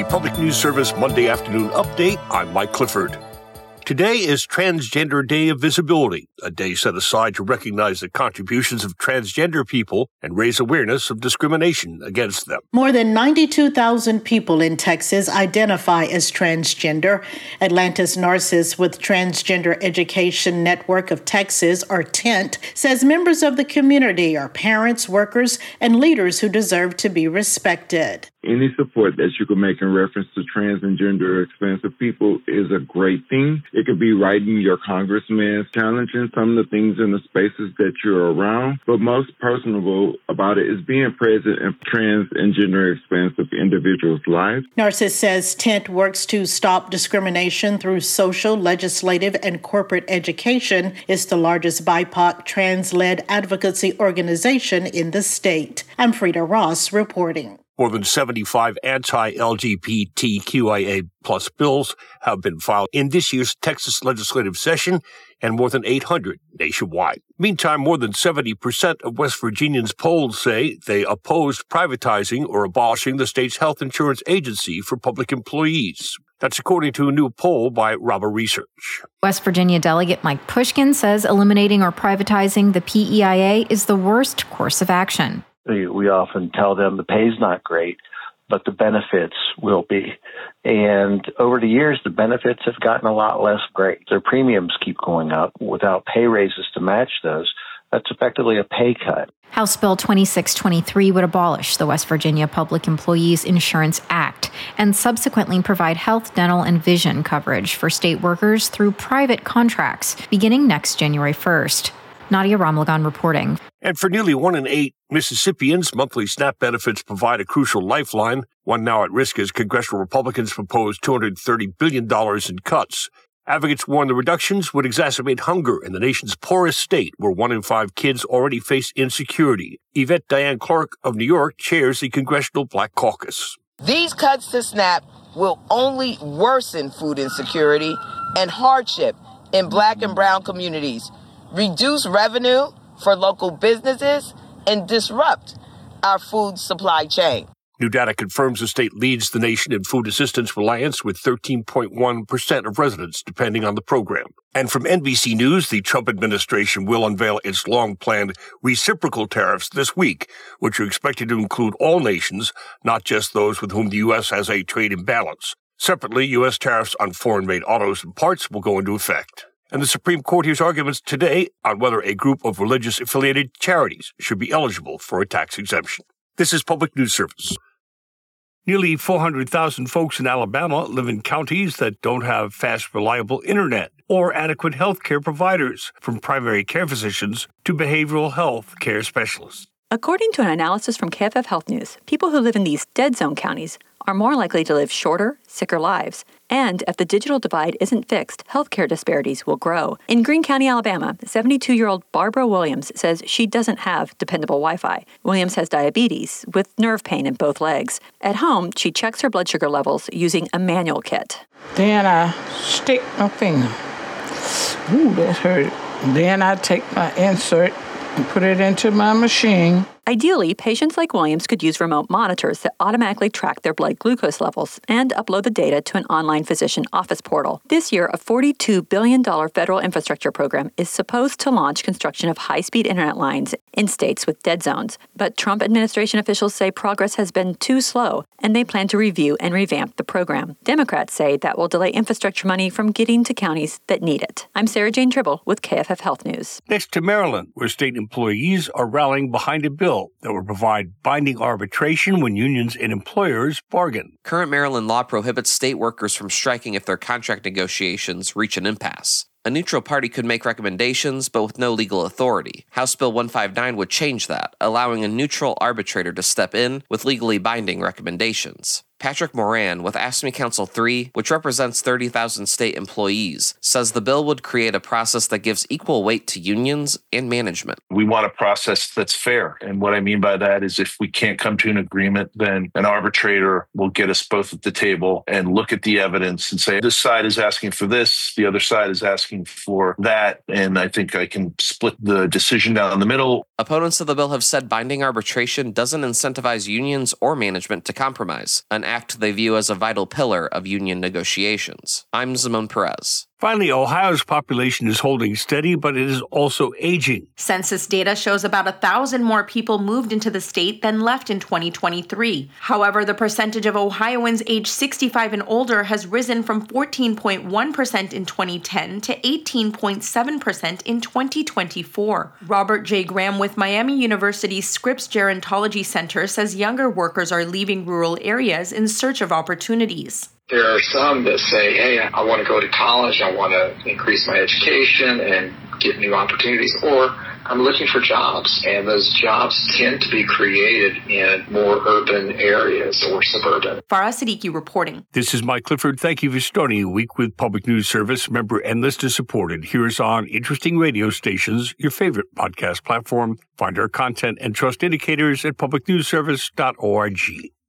the Public News Service Monday afternoon update. I'm Mike Clifford. Today is Transgender Day of Visibility, a day set aside to recognize the contributions of transgender people and raise awareness of discrimination against them. More than 92,000 people in Texas identify as transgender. Atlanta's Narcissus with Transgender Education Network of Texas, or TENT, says members of the community are parents, workers, and leaders who deserve to be respected. Any support that you can make in reference to trans and gender expansive people is a great thing. It could be writing your congressman, challenging some of the things in the spaces that you're around. But most personable about it is being present in trans and gender expansive individuals' lives. Narcissus says TENT works to stop discrimination through social, legislative, and corporate education. It's the largest BIPOC trans-led advocacy organization in the state. I'm Frida Ross reporting. More than 75 anti-LGBTQIA+ bills have been filed in this year's Texas legislative session, and more than 800 nationwide. Meantime, more than 70% of West Virginians polled say they opposed privatizing or abolishing the state's health insurance agency for public employees. That's according to a new poll by Raba Research. West Virginia Delegate Mike Pushkin says eliminating or privatizing the PEIA is the worst course of action. We often tell them the pay's not great, but the benefits will be. And over the years, the benefits have gotten a lot less great. Their premiums keep going up without pay raises to match those. That's effectively a pay cut. House Bill 2623 would abolish the West Virginia Public Employees Insurance Act and subsequently provide health, dental, and vision coverage for state workers through private contracts beginning next January 1st. Nadia Ramlagan reporting. And for nearly 1 in 8 Mississippians, monthly SNAP benefits provide a crucial lifeline, one now at risk as congressional Republicans propose $230 billion in cuts. Advocates warn the reductions would exacerbate hunger in the nation's poorest state, where 1 in 5 kids already face insecurity. Yvette Diane Clark of New York chairs the Congressional Black Caucus. These cuts to SNAP will only worsen food insecurity and hardship in Black and brown communities, reduce revenue for local businesses, and disrupt our food supply chain. New data confirms the state leads the nation in food assistance reliance, with 13.1% of residents depending on the program. And from NBC News, the Trump administration will unveil its long-planned reciprocal tariffs this week, which are expected to include all nations, not just those with whom the U.S. has a trade imbalance. Separately, U.S. tariffs on foreign-made autos and parts will go into effect. And the Supreme Court hears arguments today on whether a group of religious-affiliated charities should be eligible for a tax exemption. This is Public News Service. Nearly 400,000 folks in Alabama live in counties that don't have fast, reliable internet or adequate health care providers, from primary care physicians to behavioral health care specialists. According to an analysis from KFF Health News, people who live in these dead zone counties are more likely to live shorter, sicker lives. And if the digital divide isn't fixed, healthcare disparities will grow. In Greene County, Alabama, 72-year-old Barbara Williams says she doesn't have dependable Wi-Fi. Williams has diabetes with nerve pain in both legs. At home, she checks her blood sugar levels using a manual kit. Then I stick my finger. Ooh, that hurt. Then I take my insert and put it into my machine. Ideally, patients like Williams could use remote monitors that automatically track their blood glucose levels and upload the data to an online physician office portal. This year, a $42 billion federal infrastructure program is supposed to launch construction of high-speed internet lines in states with dead zones. But Trump administration officials say progress has been too slow, and they plan to review and revamp the program. Democrats say that will delay infrastructure money from getting to counties that need it. I'm Sarah Jane Tribble with KFF Health News. Next to Maryland, where state employees are rallying behind a bill that will provide binding arbitration when unions and employers bargain. Current Maryland law prohibits state workers from striking if their contract negotiations reach an impasse. A neutral party could make recommendations, but with no legal authority. House Bill 159 would change that, allowing a neutral arbitrator to step in with legally binding recommendations. Patrick Moran with AFSCME Council 3, which represents 30,000 state employees, says the bill would create a process that gives equal weight to unions and management. We want a process that's fair. And what I mean by that is if we can't come to an agreement, then an arbitrator will get us both at the table and look at the evidence and say, this side is asking for this, the other side is asking for that. And I think I can split the decision down the middle. Opponents of the bill have said binding arbitration doesn't incentivize unions or management to compromise. An act they view as a vital pillar of union negotiations. I'm Zimon Perez. Finally, Ohio's population is holding steady, but it is also aging. Census data shows about 1,000 more people moved into the state than left in 2023. However, the percentage of Ohioans aged 65 and older has risen from 14.1% in 2010 to 18.7% in 2024. Robert J. Graham with Miami University's Scripps Gerontology Center says younger workers are leaving rural areas in search of opportunities. There are some that say, hey, I want to go to college, I want to increase my education and get new opportunities, or I'm looking for jobs, and those jobs tend to be created in more urban areas or suburban. Farah Siddiqui reporting. This is Mike Clifford. Thank you for starting a week with Public News Service. Member and listener supported. Hear us on interesting radio stations, your favorite podcast platform. Find our content and trust indicators at publicnewsservice.org.